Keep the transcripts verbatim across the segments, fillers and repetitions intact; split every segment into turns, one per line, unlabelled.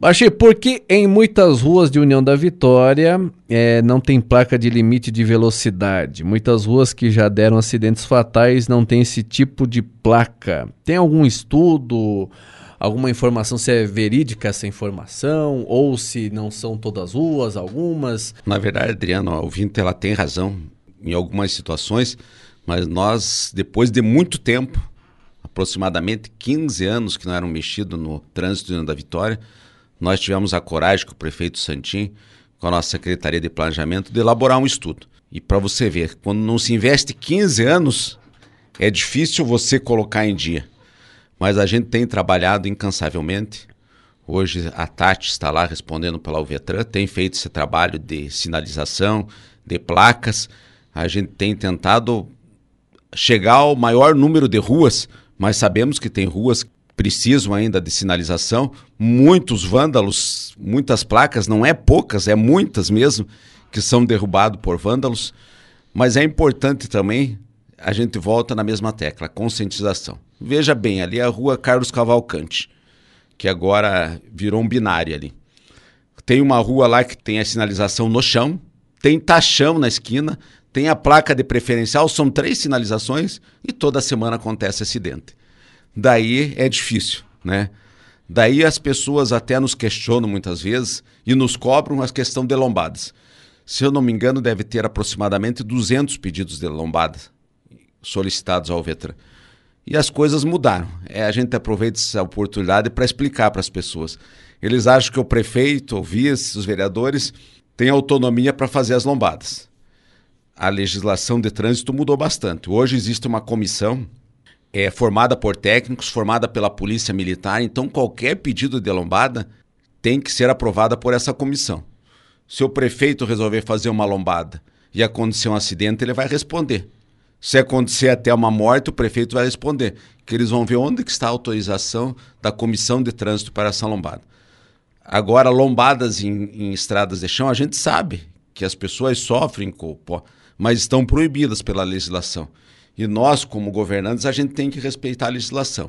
Baixê, por que em muitas ruas de União da Vitória é, não tem placa de limite de velocidade? Muitas ruas que já deram acidentes fatais não tem esse tipo de placa. Tem algum estudo, alguma informação, se é verídica essa informação, ou se não são todas as ruas, algumas?
Na verdade, Adriano, a ouvinte ela tem razão em algumas situações, mas nós, depois de muito tempo, aproximadamente quinze anos que não eram mexidos no trânsito de União da Vitória, nós tivemos a coragem com o prefeito Santim, com a nossa Secretaria de Planejamento, de elaborar um estudo. E para você ver, quando não se investe quinze anos, é difícil você colocar em dia. Mas a gente tem trabalhado incansavelmente. Hoje a Tati está lá respondendo pela Alvetran, tem feito esse trabalho de sinalização, de placas. A gente tem tentado chegar ao maior número de ruas, mas sabemos que tem ruas que precisam ainda de sinalização, muitos vândalos, muitas placas, não é poucas, é muitas mesmo, que são derrubados por vândalos, mas é importante também, a gente volta na mesma tecla, conscientização. Veja bem, ali é a rua Carlos Cavalcante, que agora virou um binário ali. Tem uma rua lá que tem a sinalização no chão, tem taxão na esquina, tem a placa de preferencial, são três sinalizações e toda semana acontece acidente. Daí é difícil, né? Daí as pessoas até nos questionam muitas vezes e nos cobram a questão de lombadas. Se eu não me engano, deve ter aproximadamente duzentos pedidos de lombada solicitados ao Alvetran. E as coisas mudaram. É, a gente aproveita essa oportunidade para explicar para as pessoas. Eles acham que o prefeito, o vice, os vereadores têm autonomia para fazer as lombadas. A legislação de trânsito mudou bastante. Hoje existe uma comissão é formada por técnicos, formada pela Polícia Militar, então qualquer pedido de lombada tem que ser aprovada por essa comissão. Se o prefeito resolver fazer uma lombada e acontecer um acidente, ele vai responder. Se acontecer até uma morte, o prefeito vai responder, que eles vão ver onde que está a autorização da Comissão de Trânsito para essa lombada. Agora, lombadas em, em estradas de chão, a gente sabe que as pessoas sofrem com pó, mas estão proibidas pela legislação. E nós, como governantes, a gente tem que respeitar a legislação.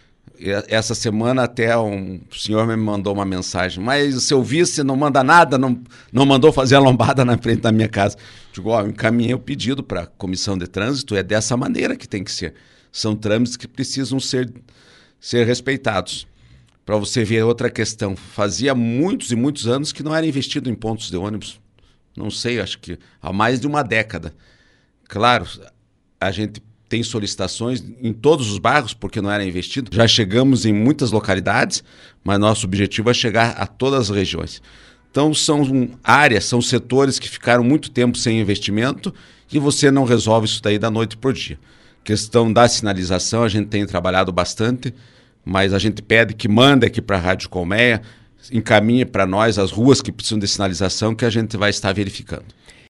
Essa semana até um senhor me mandou uma mensagem, mas o seu vice não manda nada, não, não mandou fazer a lombada na frente da minha casa. Digo, ó, eu encaminhei o pedido para a Comissão de Trânsito, é dessa maneira que tem que ser. São trâmites que precisam ser, ser respeitados. Para você ver outra questão, fazia muitos e muitos anos que não era investido em pontos de ônibus. Não sei, acho que há mais de uma década. Claro, a gente tem solicitações em todos os bairros, porque não era investido. Já chegamos em muitas localidades, mas nosso objetivo é chegar a todas as regiões. Então são áreas, são setores que ficaram muito tempo sem investimento e você não resolve isso daí da noite para o dia. Questão da sinalização, a gente tem trabalhado bastante, mas a gente pede que mande aqui para a Rádio Colmeia, encaminhe para nós as ruas que precisam de sinalização que a gente vai estar verificando.